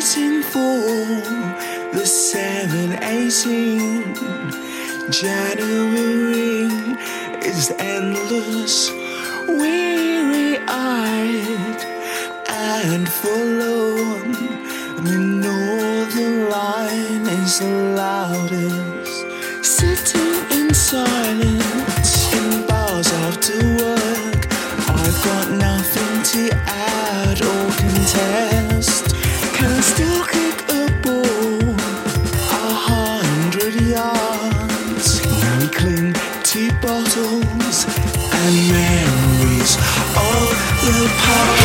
waiting for the 7/18. January is endless, weary-eyed and forlorn. We know the line is the loudest. Sitting in silence in bars after work, I've got nothing to add or contest. Can I still kick a ball 100 yards? We cling to bottles and memories of the past.